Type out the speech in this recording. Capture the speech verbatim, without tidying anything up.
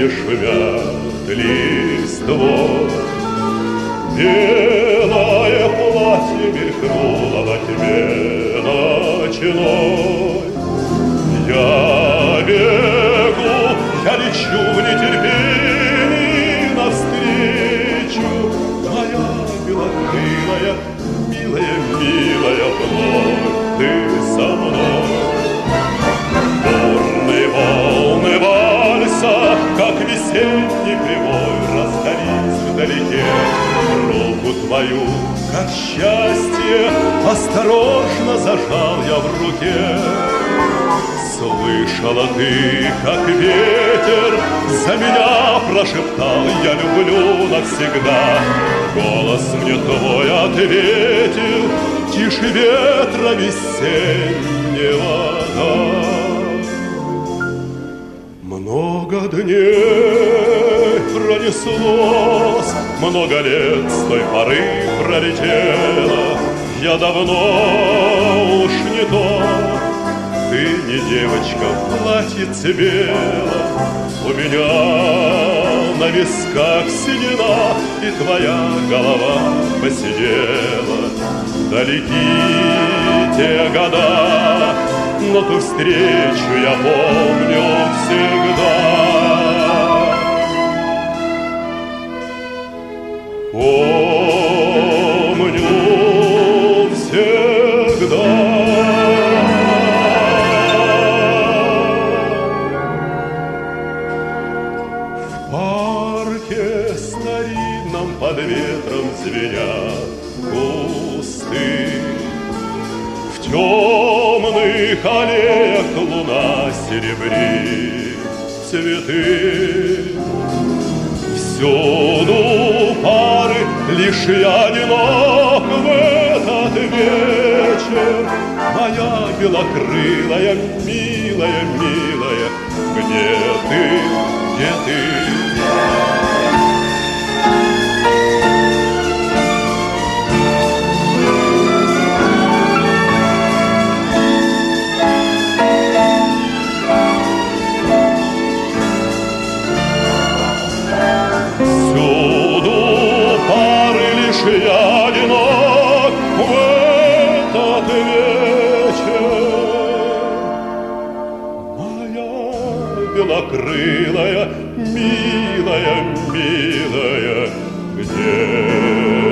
деревья шумят листвой. Белое платье мелькнуло во тьме ночной. Я бегу, я лечу в нетерпении навстречу. Моя белокрылая, милая, милая, вновь ты со мной. Бурные волны вальса, как весенний прибой, раздались вдалеке. Руку твою, как счастье, осторожно зажал я в руке. Слышала ты, как ветер за меня прошептал: я люблю навсегда. Голос мне твой ответил тише ветра весеннего. Много дней пронеслось, много лет с той поры пролетело. Я давно уж не тот, ты не девочка в платьице белом. У меня на висках седина, и твоя голова посидела. Далеки те года, но ту встречу я помню всегда. Помню всегда. В парке старинном под ветром звенят кусты. В темных аллеях луна серебрит цветы. Всюду пары, лишь я одинок в этот вечер. Моя белокрылая, милая, милая, где ты, где ты? Я одинок в этот вечер. Моя белокрылая, милая, милая, где